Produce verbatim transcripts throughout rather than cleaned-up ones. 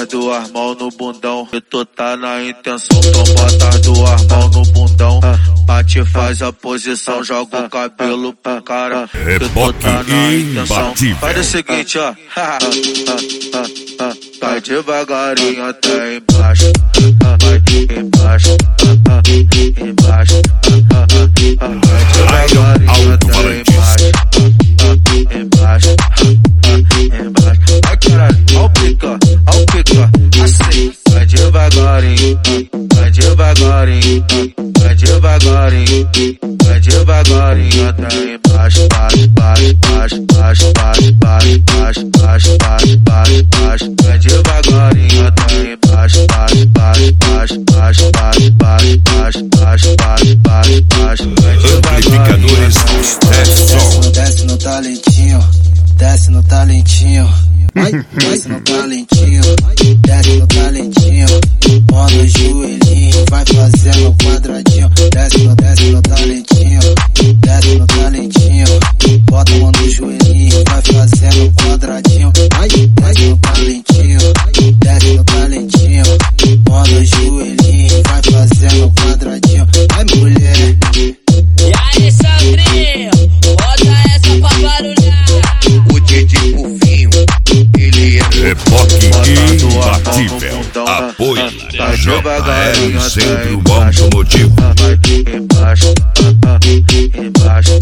as duas mãos no bundão. Se tu tá na intenção, então bota as duas mãos no bundão. Bate, faz a posição, joga o cabelo pro cara. Se tu tá na intenção, faz o seguinte, ó. Vai devagarinho até embaixo. Vai embaixo, embaixo. Vai devagarinho até embaixo. Embaixo, embaixo. Ai caralho, ó o pica, ó o pica. Assim, vai devagarinho, vai devagarinho, vai devagarinho, vai devagarinho até embaixo, baixo, baixo, baixo, baixo, baixo, baixo, baixo, baixo, baixo, baixo. Vai devagarinho até embaixo, baixo, baixo, baixo, baixo, baixo, baixo, baixo, baixo, baixo, baixo. Amplificadores Stetson. Desce no talentinho, desce no talentinho. Vai, desce no talentinho, desce no talentinho. Manda o joelhinho, vai fazendo quadradinho. Desce no, desce no talentinho, desce no talentinho. Bota a mão no joelhinho, vai fazendo quadradinho. Vai, desce no talentinho, desce no talentinho. Manda o joelhinho, vai fazendo quadradinho. Vai, mulher. E aí, Sandrinho, bota essa pra barulhar. O Didi Pufinho, ele é Reboque imbatível. Apoio J R Centro Automotivo. Embaixo, embaixo.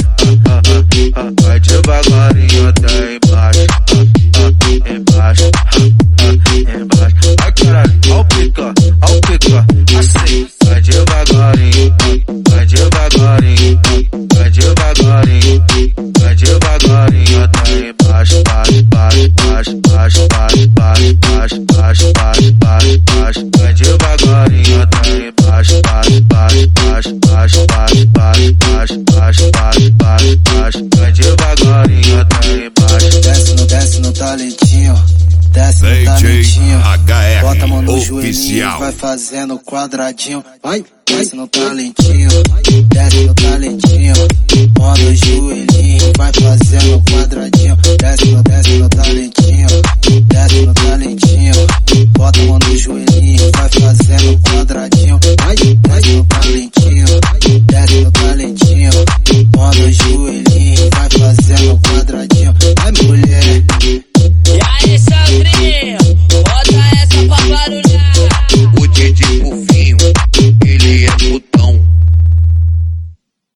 Vai devagarinho até embaixo. Embaixo, embaixo. Ai caralho, ó o pica, ó o pica. Assim, vai devagarinho, vai devagarinho, vai devagarinho, vai devagarinho até embaixo, baixo, baixo, baixo, baixo, baixo, baixo, baixo, baixo, baixo, baixo. Vai devagarinho até embaixo, baixo, baixo, baixo, baixo, baixo, baixo, baixo, baixo, baixo, baixo. Vai devagarinho até embaixo. Desce no, desce no talentinho, desce no talentinho. Bota a mão no joelhinho, vai fazendo quadradinho. Vai, desce no talentinho, desce no talentinho. Manda o joelhinho, vai fazendo quadradinho. Desce no, desce no talentinho, desce no talentinho. Bota a mão no joelhinho, vai fazendo quadradinho. Vai, desce no talentinho, desce no talentinho. Manda o joelhinho, vai fazendo quadradinho. Vai, mulher.